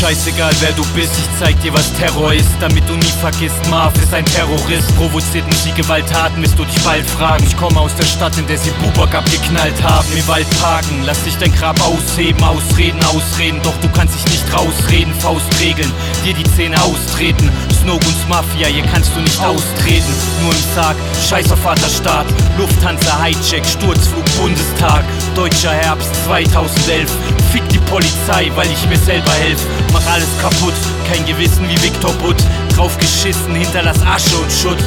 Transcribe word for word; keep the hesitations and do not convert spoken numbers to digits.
scheißegal wer du bist, ich zeig dir was Terror ist, damit du nie vergisst, Marv ist ein Terrorist. Provoziert mich die Gewalttaten, wirst du dich bald fragen. Ich komme aus der Stadt, in der sie Bubak abgeknallt haben. Im Wald parken, lass dich dein Grab ausheben. Ausreden, ausreden, doch du kannst dich nicht rausreden. Faustregeln, dir die Zähne austreten. Snowguns Mafia, hier kannst du nicht austreten. Nur im Sarg, scheiß auf Vaterstaat. Lufthansa Hijack, Sturzflug Bundestag. Deutscher Herbst zweitausendelf. Fick die Polizei, weil ich mir selber helf. Mach alles kaputt, kein Gewissen wie Viktor Butt. Drauf geschissen, hinterlass Asche und Schutt.